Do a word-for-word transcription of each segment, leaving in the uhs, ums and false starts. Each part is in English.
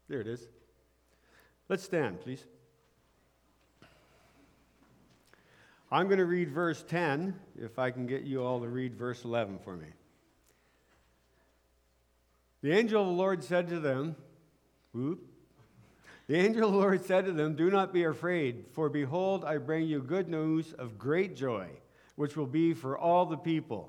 There it is. Let's stand, please. I'm going to read verse ten, if I can get you all to read verse eleven for me. The angel of the Lord said to them, whoop, the angel of the Lord said to them, do not be afraid, for behold, I bring you good news of great joy, which will be for all the people.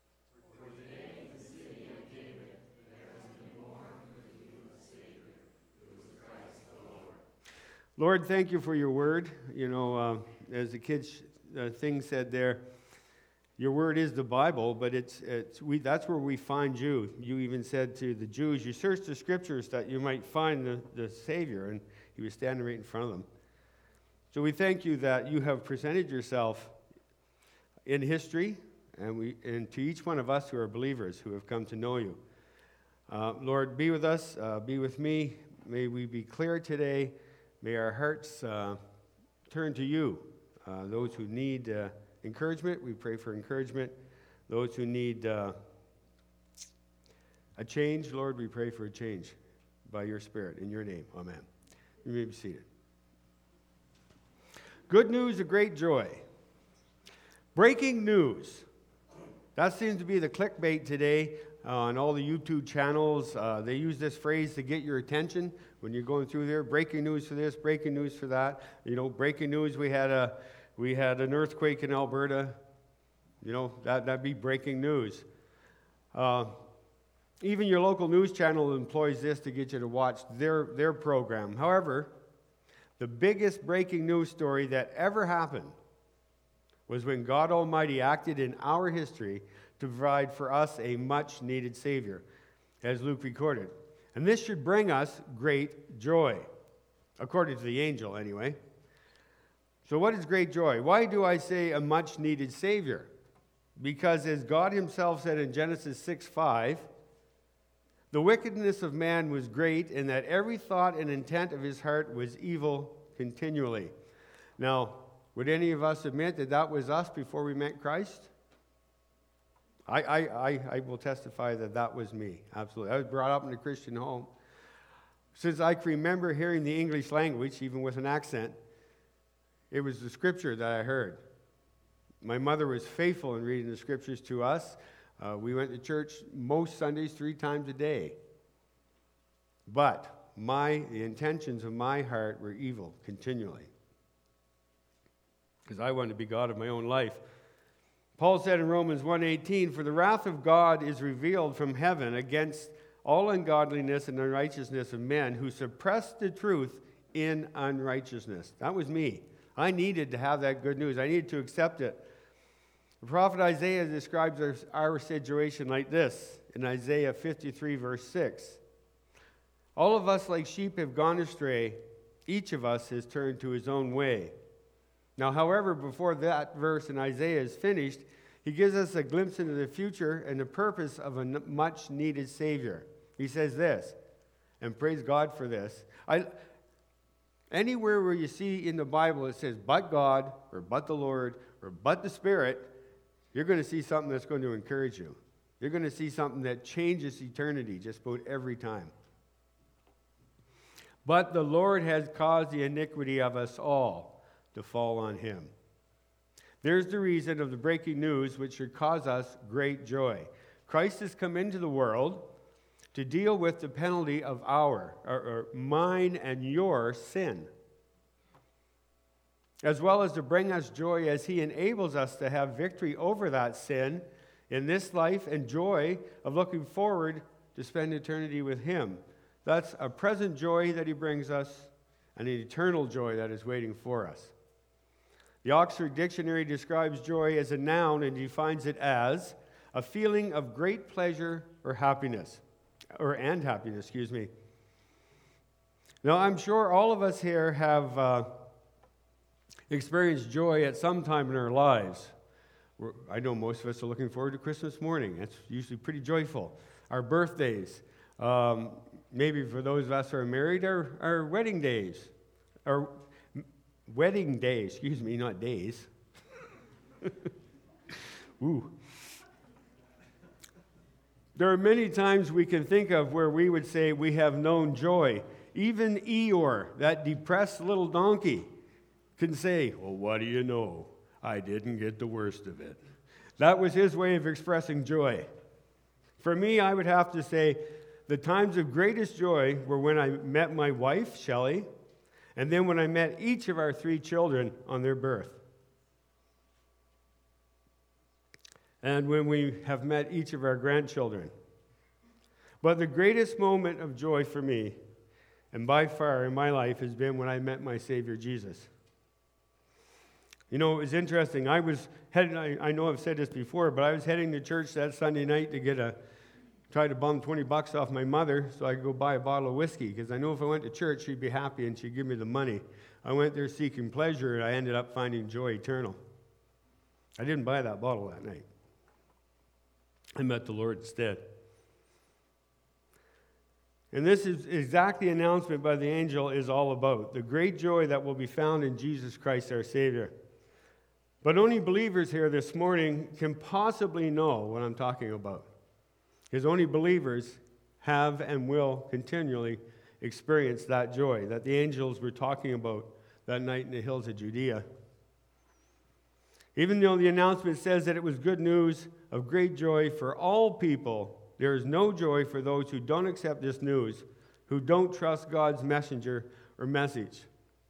Lord, thank you for your word. You know, uh, as the kids' uh, thing said there, your word is the Bible, but it's it's we that's where we find you. You even said to the Jews, you search the scriptures that you might find the, the Savior, and he was standing right in front of them. So we thank you that you have presented yourself in history, and we and to each one of us who are believers who have come to know you. Uh, Lord, be with us, uh, be with me. May we be clear today. May our hearts uh, turn to you. Uh, those who need uh, encouragement, we pray for encouragement. Those who need uh, a change, Lord, we pray for a change by your Spirit. In your name, amen. You may be seated. Good news of great joy. Breaking news. That seems to be the clickbait today uh, on all the YouTube channels. Uh, they use this phrase to get your attention when you're going through there. Breaking news for this, breaking news for that. You know, breaking news, we had a we had an earthquake in Alberta. You know, that, that'd be breaking news. Uh, even your local news channel employs this to get you to watch their, their program. However, the biggest breaking news story that ever happened was when God Almighty acted in our history to provide for us a much-needed Savior, as Luke recorded. And this should bring us great joy, according to the angel anyway. So what is great joy? Why do I say a much-needed Savior? Because as God himself said in Genesis six five, the wickedness of man was great, and that every thought and intent of his heart was evil continually. Now, would any of us admit that that was us before we met Christ? I, I, I, I will testify that that was me, absolutely. I was brought up in a Christian home. Since I can remember hearing the English language, even with an accent, it was the scripture that I heard. My mother was faithful in reading the scriptures to us. Uh, we went to church most Sundays three times a day. But my the intentions of my heart were evil continually, because I wanted to be God of my own life. Paul said in Romans one eighteen, for the wrath of God is revealed from heaven against all ungodliness and unrighteousness of men who suppress the truth in unrighteousness. That was me. I needed to have that good news. I needed to accept it. The prophet Isaiah describes our, our situation like this in Isaiah fifty-three, verse six. All of us like sheep have gone astray. Each of us has turned to his own way. Now, however, before that verse in Isaiah is finished, he gives us a glimpse into the future and the purpose of a much-needed Savior. He says this, and praise God for this. I, anywhere where you see in the Bible it says, but God, or but the Lord, or but the Spirit, you're going to see something that's going to encourage you. You're going to see something that changes eternity just about every time. But the Lord has caused the iniquity of us all to fall on him. There's the reason of the breaking news which should cause us great joy. Christ has come into the world to deal with the penalty of our, or, or mine and your sin, as well as to bring us joy as he enables us to have victory over that sin in this life and joy of looking forward to spend eternity with him. That's a present joy that he brings us and an eternal joy that is waiting for us. The Oxford Dictionary describes joy as a noun and defines it as a feeling of great pleasure or happiness, or and happiness, excuse me. Now, I'm sure all of us here have uh, experienced joy at some time in our lives. We're, I know most of us are looking forward to Christmas morning. It's usually pretty joyful. Our birthdays, um, maybe for those of us who are married, our, our wedding days, our Wedding day, excuse me, not days. Ooh. There are many times we can think of where we would say we have known joy, Even Eeyore, that depressed little donkey, can say, well, what do you know? I didn't get the worst of it. That was his way of expressing joy. For me, I would have to say the times of greatest joy were when I met my wife, Shelley, and then when I met each of our three children on their birth. And when we have met each of our grandchildren. But the greatest moment of joy for me, and by far in my life, has been when I met my Savior Jesus. You know, it was interesting. I was heading, I, I know I've said this before, but I was heading to church that Sunday night to get a, try to bum twenty bucks off my mother so I could go buy a bottle of whiskey, because I know if I went to church, she'd be happy and she'd give me the money. I went there seeking pleasure, and I ended up finding joy eternal. I didn't buy that bottle that night. I met the Lord instead. And this is exactly the announcement by the angel is all about, the great joy that will be found in Jesus Christ our Savior. But only believers here this morning can possibly know what I'm talking about. Because only believers have and will continually experience that joy that the angels were talking about that night in the hills of Judea. Even though the announcement says that it was good news of great joy for all people, there is no joy for those who don't accept this news, who don't trust God's messenger or message.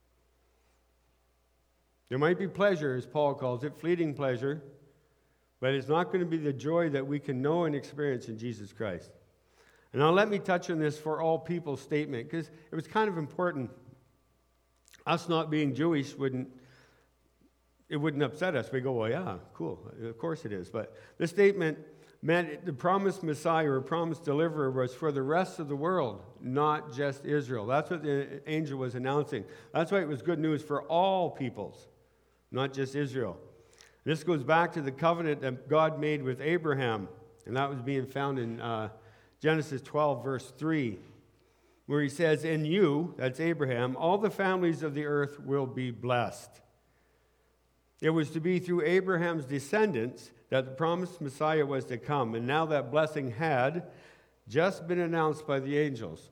There might be pleasure, as Paul calls it, fleeting pleasure, but it's not going to be the joy that we can know and experience in Jesus Christ. And now let me touch on this for all people statement, because it was kind of important. Us not being Jewish wouldn't, it wouldn't upset us. We go, well, yeah, cool, of course it is. But the statement meant the promised Messiah or promised deliverer was for the rest of the world, not just Israel. That's what the angel was announcing. That's why it was good news for all peoples, not just Israel. This goes back to the covenant that God made with Abraham, and that was being found in uh, Genesis twelve, verse three, where he says, in you, that's Abraham, all the families of the earth will be blessed. It was to be through Abraham's descendants that the promised Messiah was to come, and now that blessing had just been announced by the angels.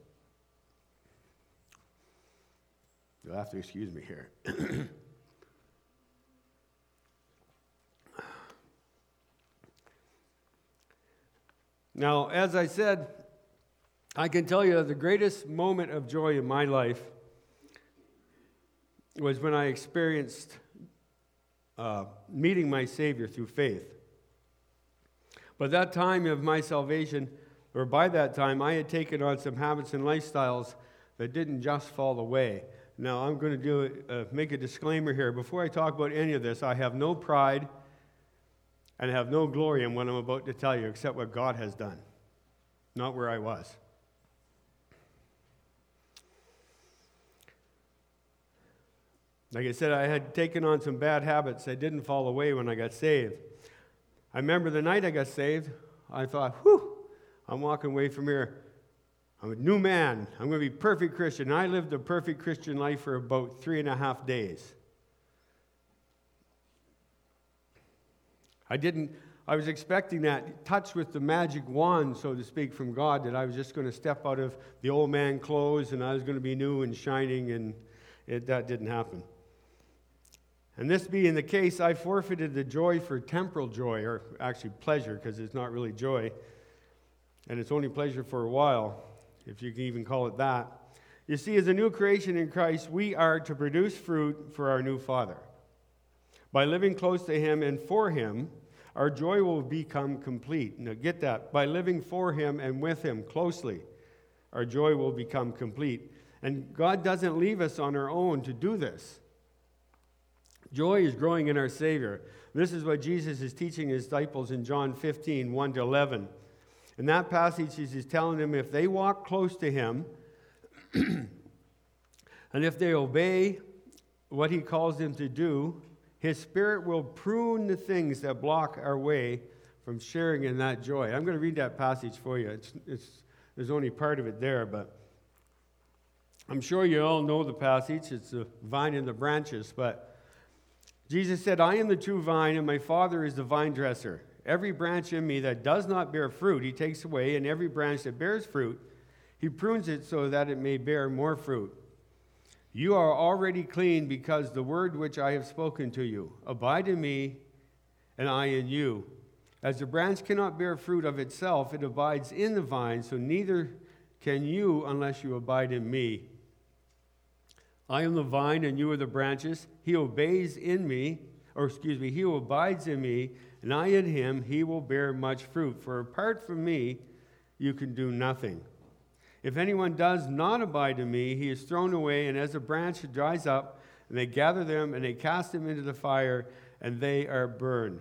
You'll have to excuse me here. Now, as I said, I can tell you the greatest moment of joy in my life was when I experienced uh, meeting my Savior through faith. But that time of my salvation, or by that time, I had taken on some habits and lifestyles that didn't just fall away. Now, I'm going to do uh, make a disclaimer here. Before I talk about any of this, I have no pride and have no glory in what I'm about to tell you, except what God has done, not where I was. Like I said, I had taken on some bad habits that didn't fall away when I got saved. I remember the night I got saved, I thought, whew, I'm walking away from here. I'm a new man. I'm going to be a perfect Christian. And I lived a perfect Christian life for about three and a half days. I didn't, I was expecting that touch with the magic wand, so to speak, from God, that I was just going to step out of the old man clothes and I was going to be new and shining, and it, that didn't happen. And this being the case, I forfeited the joy for temporal joy, or actually pleasure, because it's not really joy, and it's only pleasure for a while, if you can even call it that. You see, as a new creation in Christ, we are to produce fruit for our new Father. By living close to Him and for Him, our joy will become complete. Now get that. By living for Him and with Him closely, our joy will become complete. And God doesn't leave us on our own to do this. Joy is growing in our Savior. This is what Jesus is teaching His disciples in John fifteen, one to eleven. In that passage, He's telling them if they walk close to Him, and if they obey what He calls them to do, His Spirit will prune the things that block our way from sharing in that joy. I'm going to read that passage for you. It's, it's, there's only part of it there, but I'm sure you all know the passage. It's the vine and the branches, but Jesus said, I am the true vine, and my Father is the vine dresser. Every branch in me that does not bear fruit, He takes away, and every branch that bears fruit, He prunes it so that it may bear more fruit. You are already clean because the word which I have spoken to you. Abide in me, and I in you. As the branch cannot bear fruit of itself, it abides in the vine, so neither can you unless you abide in me. I am the vine, and you are the branches. He obeys in me, or excuse me, he who abides in me, and I in him, he will bear much fruit. For apart from me, you can do nothing. If anyone does not abide in me, he is thrown away, and as a branch it dries up, and they gather them, and they cast them into the fire, and they are burned.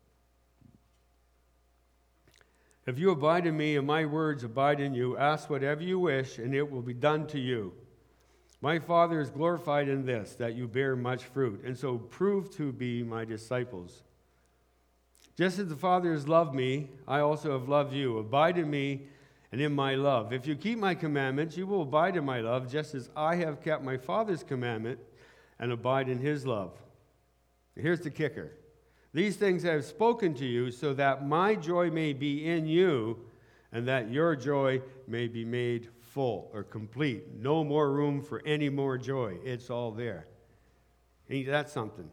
If you abide in me, and my words abide in you, ask whatever you wish, and it will be done to you. My Father is glorified in this, that you bear much fruit, and so prove to be my disciples. Just as the Father has loved me, I also have loved you. Abide in me and in my love. If you keep my commandments, you will abide in my love, just as I have kept my Father's commandment and abide in his love. Here's the kicker. These things I have spoken to you so that my joy may be in you and that your joy may be made full or complete. No more room for any more joy. It's all there. Ain't that something?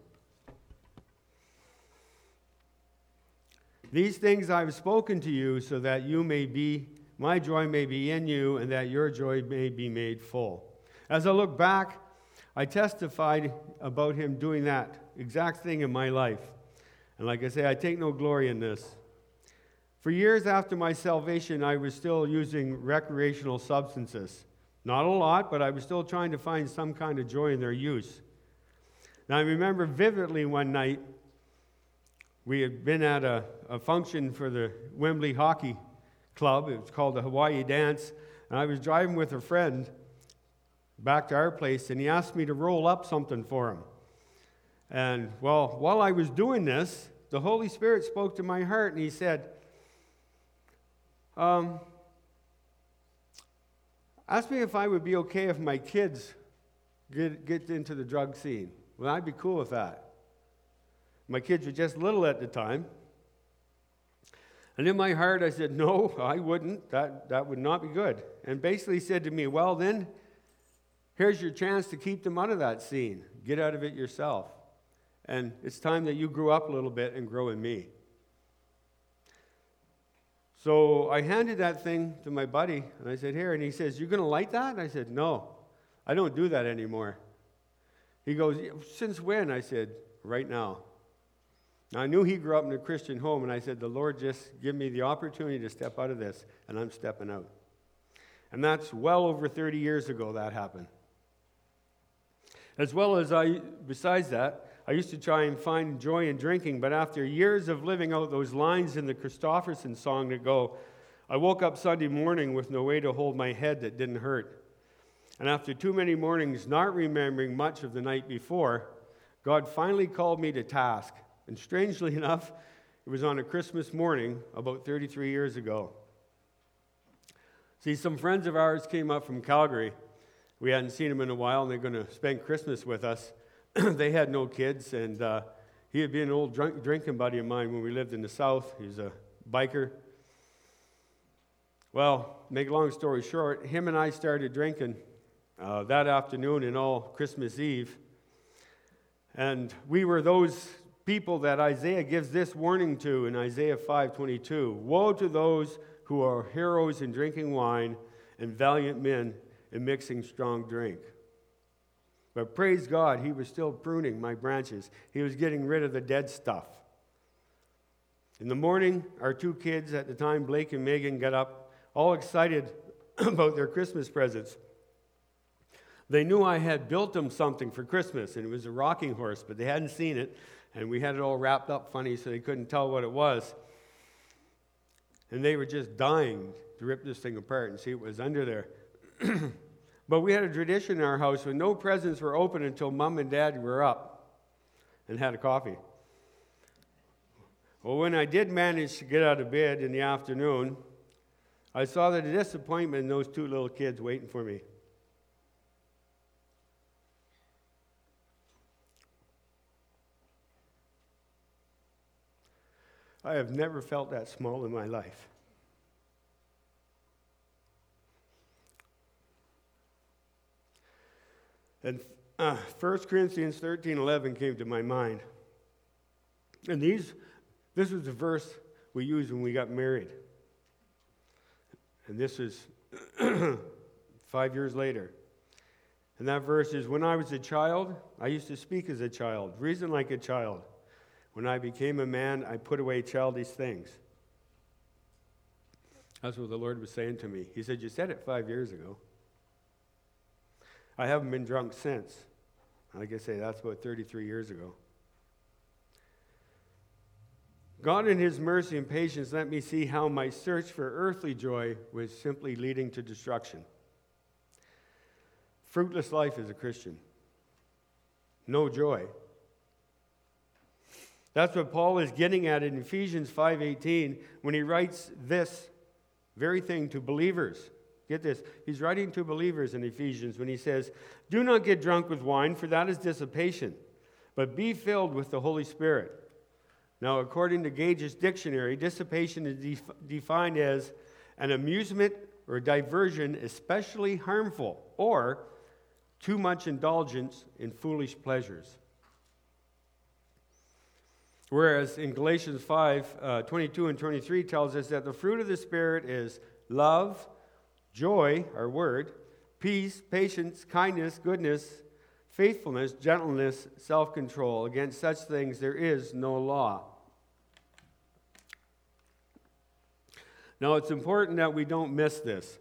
These things I have spoken to you so that you may be, my joy may be in you and that your joy may be made full. As I look back, I testified about him doing that exact thing in my life. And like I say, I take no glory in this. For years after my salvation, I was still using recreational substances. Not a lot, but I was still trying to find some kind of joy in their use. Now, I remember vividly one night, we had been at a, a function for the Wembley Hockey Club. It was called the Hawaii Dance. And I was driving with a friend back to our place, and he asked me to roll up something for him. And, well, while I was doing this, the Holy Spirit spoke to my heart, and he said, um, ask me if I would be okay if my kids get, get into the drug scene. Well, I'd be cool with that. My kids were just little at the time. And in my heart, I said, no, I wouldn't. That, that would not be good. And basically said to me, well, then, here's your chance to keep them out of that scene. Get out of it yourself. And it's time that you grew up a little bit and grow in me. So I handed that thing to my buddy, and I said, here. And he says, you're going to light that? And I said, no, I don't do that anymore. He goes, since when? I said, right now. Now, I knew he grew up in a Christian home, and I said, the Lord just give me the opportunity to step out of this, and I'm stepping out. And that's well over thirty years ago that happened. As well as I, besides that, I used to try and find joy in drinking, but after years of living out those lines in the Christofferson song that go, I woke up Sunday morning with no way to hold my head that didn't hurt. And after too many mornings not remembering much of the night before, God finally called me to task. And strangely enough, it was on a Christmas morning about thirty-three years ago. See, some friends of ours came up from Calgary. We hadn't seen them in a while, and they're going to spend Christmas with us. They had no kids, and uh, he had been an old drunk, drinking buddy of mine when we lived in the South. He was a biker. Well, make a long story short, him and I started drinking uh, that afternoon and all Christmas Eve. And we were those people that Isaiah gives this warning to in Isaiah five twenty-two. Woe to those who are heroes in drinking wine and valiant men in mixing strong drink. But praise God, he was still pruning my branches. He was getting rid of the dead stuff. In the morning, our two kids at the time, Blake and Megan, got up all excited about their Christmas presents. They knew I had built them something for Christmas, and it was a rocking horse, but they hadn't seen it, and we had it all wrapped up funny so they couldn't tell what it was. And they were just dying to rip this thing apart and see what was under there. But we had a tradition in our house where no presents were open until Mom and Dad were up and had a coffee. Well, when I did manage to get out of bed in the afternoon, I saw the disappointment in those two little kids waiting for me. I have never felt that small in my life. And uh, First Corinthians thirteen eleven came to my mind. And these, this was the verse we used when we got married. And this is five years later. And that verse is, when I was a child, I used to speak as a child, reason like a child. When I became a man, I put away childish things. That's what the Lord was saying to me. He said, you said it five years ago. I haven't been drunk since. Like I say, that's about thirty-three years ago. God in his mercy and patience let me see how my search for earthly joy was simply leading to destruction. Fruitless life as a Christian. No joy. That's what Paul is getting at in Ephesians five eighteen when he writes this very thing to believers. Get this. He's writing to believers in Ephesians when he says, do not get drunk with wine, for that is dissipation, but be filled with the Holy Spirit. Now, according to Gage's dictionary, dissipation is def- defined as an amusement or diversion especially harmful, or too much indulgence in foolish pleasures. Whereas in Galatians five, uh, twenty-two and twenty-three tells us that the fruit of the Spirit is love, joy, our word, peace, patience, kindness, goodness, faithfulness, gentleness, self-control. Against such things there is no law. Now, it's important that we don't miss this.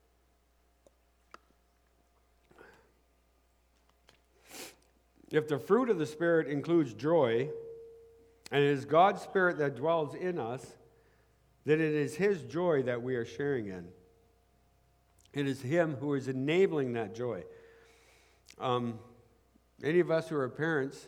If the fruit of the Spirit includes joy, and it is God's Spirit that dwells in us, then it is his joy that we are sharing in. It is him who is enabling that joy. Um, any of us who are parents,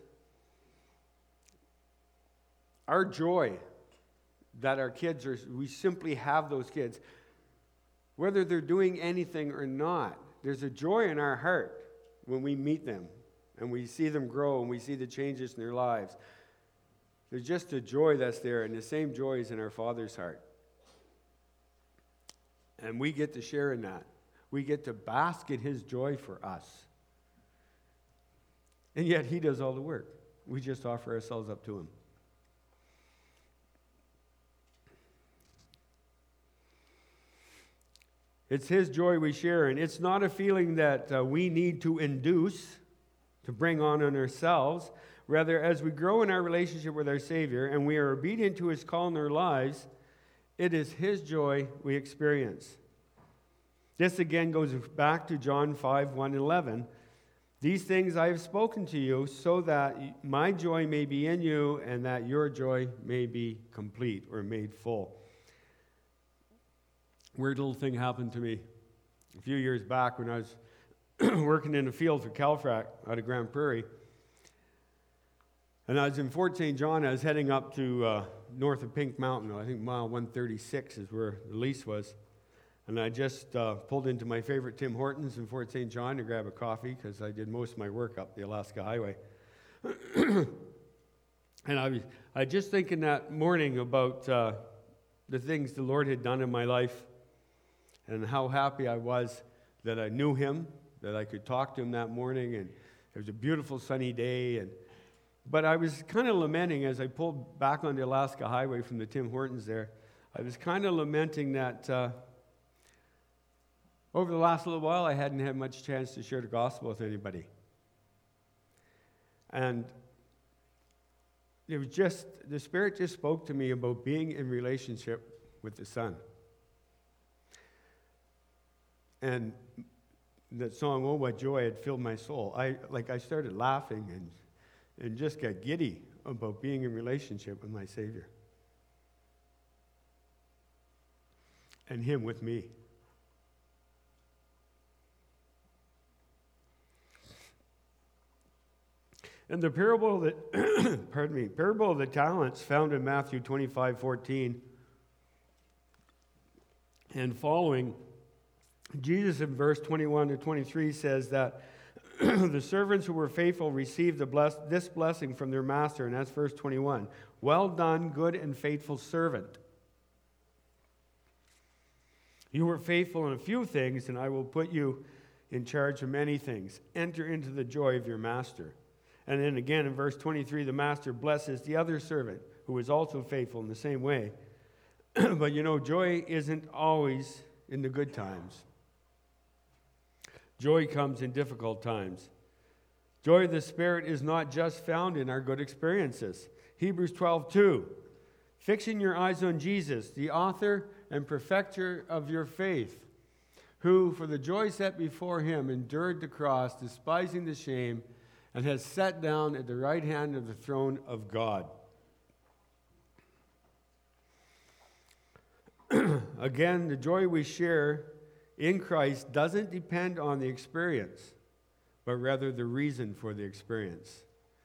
our joy that our kids are, we simply have those kids, whether they're doing anything or not, there's a joy in our heart when we meet them and we see them grow and we see the changes in their lives. There's just a joy that's there, and the same joy is in our Father's heart. And we get to share in that. We get to bask in his joy for us. And yet he does all the work. We just offer ourselves up to him. It's his joy we share, and it's not a feeling that uh, we need to induce, to bring on in ourselves. Rather, as we grow in our relationship with our Savior and we are obedient to his call in our lives, it is his joy we experience. This again goes back to John five, one and eleven. These things I have spoken to you so that my joy may be in you and that your joy may be complete or made full. Weird little thing happened to me a few years back when I was working in the field for Calfrac out of Grand Prairie. And I was in Fort Saint John. I was heading up to uh, north of Pink Mountain. I think mile one thirty-six is where the lease was. And I just uh, pulled into my favorite Tim Hortons in Fort Saint John to grab a coffee because I did most of my work up the Alaska Highway. And I was I just thinking that morning about uh, the things the Lord had done in my life and how happy I was that I knew him, that I could talk to him that morning. And it was a beautiful sunny day. And But I was kind of lamenting as I pulled back on the Alaska Highway from the Tim Hortons there. I was kind of lamenting that uh, over the last little while I hadn't had much chance to share the gospel with anybody. And it was just, the Spirit just spoke to me about being in relationship with the Son. And that song, "Oh, What Joy," had filled my soul. I like I started laughing and and just got giddy about being in relationship with my Savior. And him with me. And the parable that, pardon me, parable of the talents found in Matthew twenty-five fourteen and following, Jesus in verse twenty-one to twenty-three says that the servants who were faithful received the bless- this blessing from their master, and that's verse twenty-one. Well done, good and faithful servant. You were faithful in a few things, and I will put you in charge of many things. Enter into the joy of your master. And then again in verse twenty-three, the master blesses the other servant who is also faithful in the same way. But you know, joy isn't always in the good times. Joy comes in difficult times. Joy of the Spirit is not just found in our good experiences. Hebrews twelve two, fixing your eyes on Jesus, the author and perfecter of your faith, who for the joy set before him endured the cross, despising the shame, and has sat down at the right hand of the throne of God. Again, the joy we share in Christ doesn't depend on the experience, but rather the reason for the experience.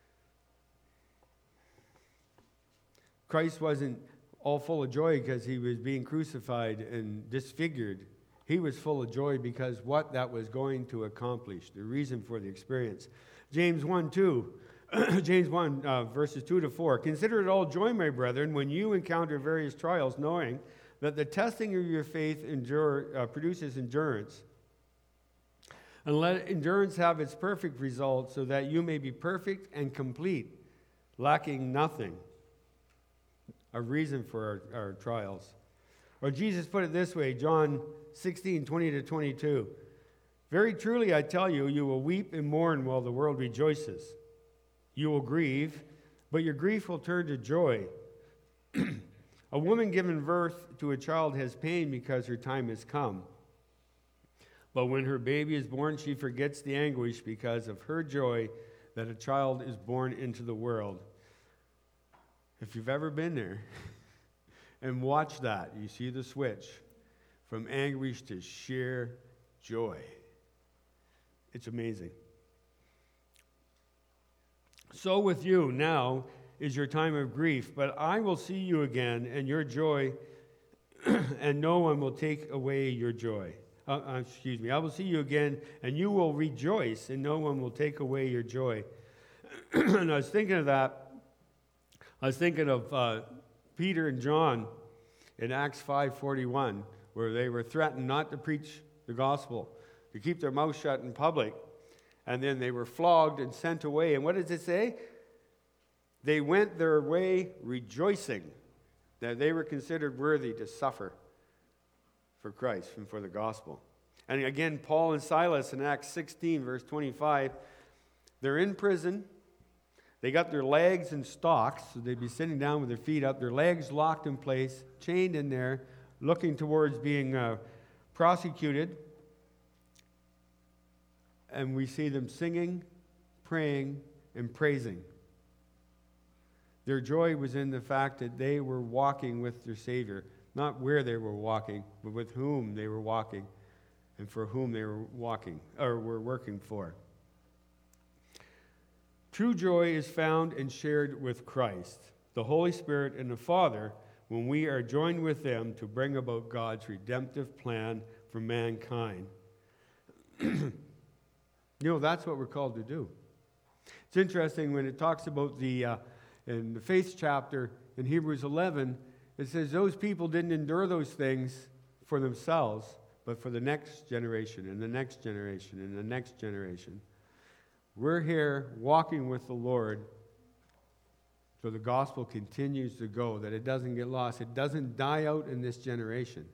Christ wasn't all full of joy because he was being crucified and disfigured. He was full of joy because what that was going to accomplish, the reason for the experience. James one two, James one, uh, verses two to four. Consider it all joy, my brethren, when you encounter various trials, knowing that the testing of your faith endure, uh, produces endurance. And let endurance have its perfect result, so that you may be perfect and complete, lacking nothing. A reason for our, our trials. Or Jesus put it this way, John sixteen twenty to twenty-two. Very truly I tell you, you will weep and mourn while the world rejoices. You will grieve, but your grief will turn to joy. A woman giving birth to a child has pain because her time has come. But when her baby is born, she forgets the anguish because of her joy that a child is born into the world. If you've ever been there and watched that, you see the switch from anguish to sheer joy. It's amazing. So with you now is your time of grief, but I will see you again, and your joy, and no one will take away your joy. Uh, uh, excuse me. I will see you again, and you will rejoice, and no one will take away your joy. And I was thinking of that. I was thinking of uh, Peter and John in Acts five forty-one, where they were threatened not to preach the gospel, to keep their mouth shut in public. And then they were flogged and sent away. And what does it say? They went their way rejoicing that they were considered worthy to suffer for Christ and for the gospel. And again, Paul and Silas in Acts sixteen, verse twenty-five, they're in prison. They got their legs in stocks, so they'd be sitting down with their feet up, their legs locked in place, chained in there, looking towards being uh, prosecuted. And we see them singing, praying, and praising. Their joy was in the fact that they were walking with their Savior, not where they were walking, but with whom they were walking and for whom they were walking or were working for. True joy is found and shared with Christ, the Holy Spirit, and the Father when we are joined with them to bring about God's redemptive plan for mankind. You know, that's what we're called to do. It's interesting when it talks about the, uh, in the faith chapter in Hebrews eleven, it says those people didn't endure those things for themselves, but for the next generation and the next generation and the next generation. We're here walking with the Lord so the gospel continues to go, that it doesn't get lost. It doesn't die out in this generation.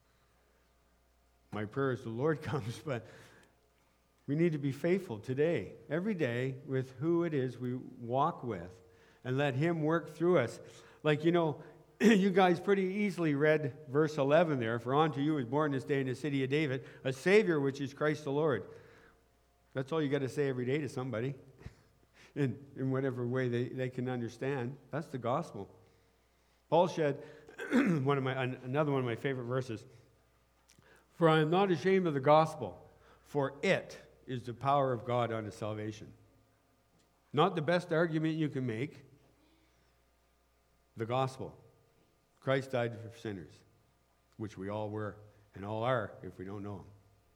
My prayer is the Lord comes, but we need to be faithful today, every day, with who it is we walk with and let him work through us. Like, you know, you guys pretty easily read verse eleven there. For unto you is born this day in the city of David a Savior, which is Christ the Lord. That's all you got to say every day to somebody in, in whatever way they, they can understand. That's the gospel. Paul said, one of my, another one of my favorite verses, for I am not ashamed of the gospel, for it is the power of God unto salvation. Not the best argument you can make. The gospel. Christ died for sinners, which we all were and all are if we don't know him.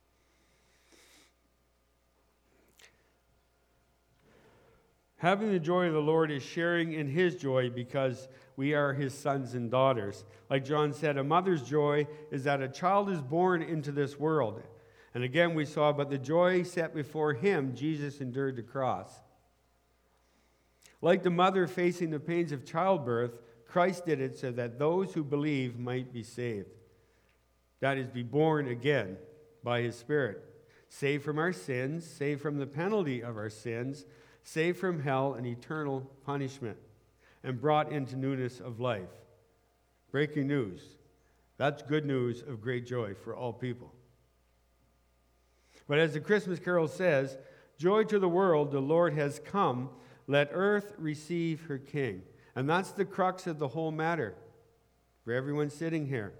Having the joy of the Lord is sharing in his joy because we are his sons and daughters. Like John said, a mother's joy is that a child is born into this world. And again we saw, but the joy set before him, Jesus endured the cross. Like the mother facing the pains of childbirth, Christ did it so that those who believe might be saved. That is, be born again by his Spirit. Saved from our sins, saved from the penalty of our sins, saved from hell and eternal punishment, and brought into newness of life. Breaking news. That's good news of great joy for all people. But as the Christmas carol says, joy to the world, the Lord has come. Let earth receive her King. And that's the crux of the whole matter for everyone sitting here.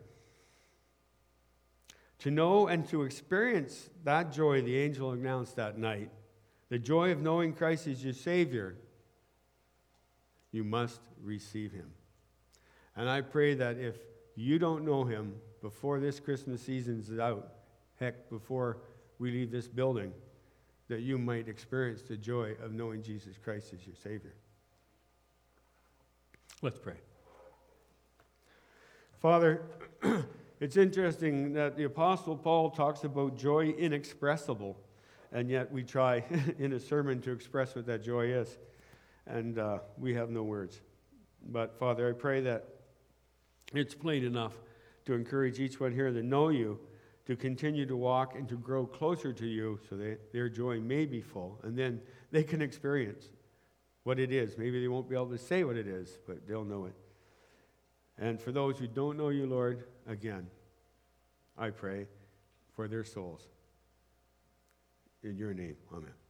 To know and to experience that joy the angel announced that night, the joy of knowing Christ is your Savior, you must receive him. And I pray that if you don't know him before this Christmas season's out, heck, before we leave this building, that you might experience the joy of knowing Jesus Christ as your Savior. Let's pray. Father, it's interesting that the Apostle Paul talks about joy inexpressible, and yet we try in a sermon to express what that joy is, and uh, we have no words. But Father, I pray that it's plain enough to encourage each one here to know you, to continue to walk and to grow closer to you so that their joy may be full, and then they can experience what it is. Maybe they won't be able to say what it is, but they'll know it. And for those who don't know you, Lord, again, I pray for their souls. In your name, amen.